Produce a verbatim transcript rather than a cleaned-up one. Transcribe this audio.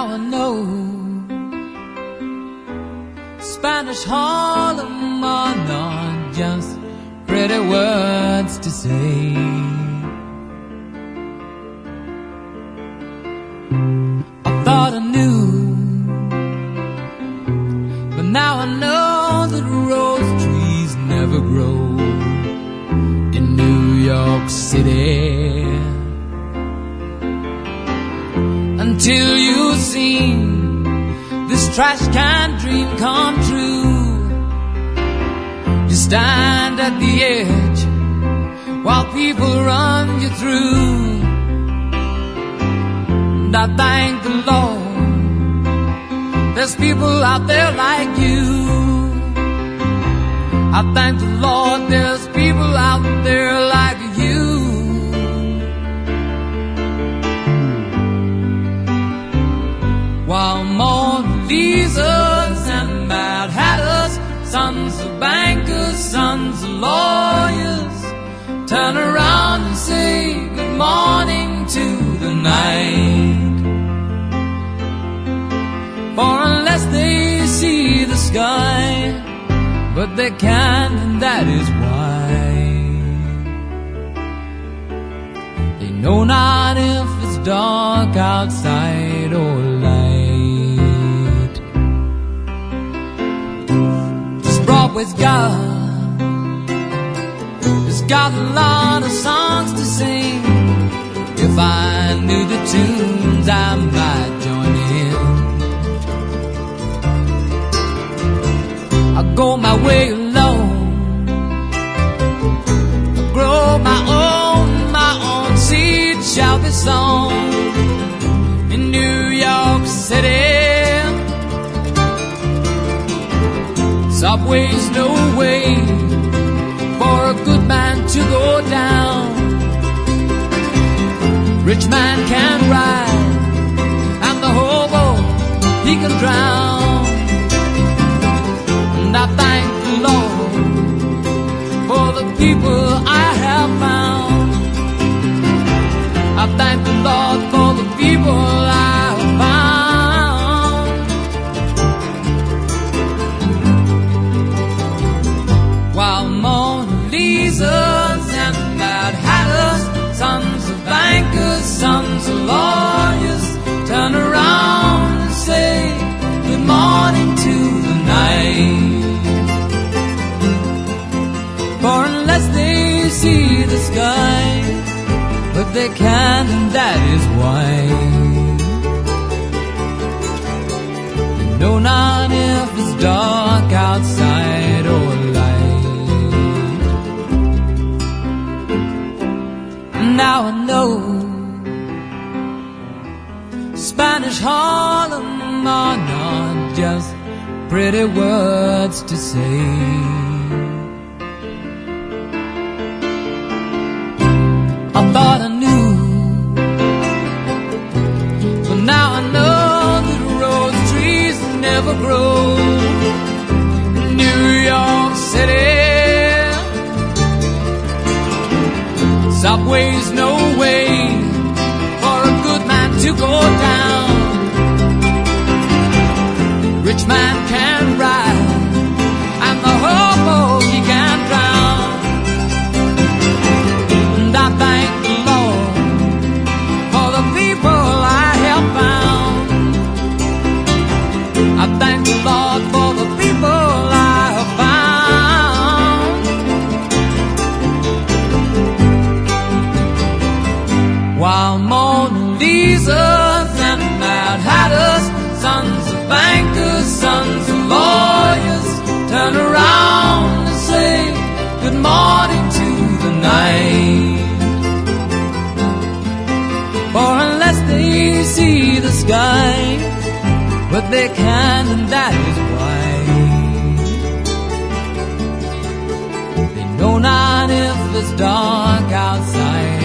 now I know Spanish Harlem are not just pretty words to say. I thought I knew, but now I know that rose trees never grow in New York City until you've seen this trash can dream come true. You stand at the edge while people run you through. And I thank the Lord there's people out there like you. I thank the Lord there's people out there like you. While Mona Lisas and Mad Hatters, sons of bankers, sons of lawyers, turn around and say good morning to the night. For unless they see the sky, but they can, and that is why they know not if it's dark outside or light. This Broadway's got, it's got a lot of songs to sing. If I knew the tunes, I might join in. I go my way alone, I grow my own, my own seed shall be sown in New York City. Subway's no way for a good man to go down. Rich man can ride, and the hobo, he can drown. And I thank the Lord for the people I have found. I thank the Lord for the people I have found. While Mona Lisas and Mad Hatters, sons of bankers, sons of lawyers, turn around and say good morning to the night. For unless they see the sky, but they can, and that is why they know not if it's dark outside or light. Now I know Spanish Harlem are not just pretty words to say. I thought I knew, but now I know that rose trees never grow in New York City. Subway's no way for a good man to go down. Rich man can ride, and the hobo, he can drown. And I thank the Lord for the people I have found. I thank the Lord for the people I have found. While Mona Lisas and Mad Hatters, sons of bankers, sons of lawyers, turn around and say good morning to the night. For unless they see the sky, but they can, and that is why they know not if it's dark outside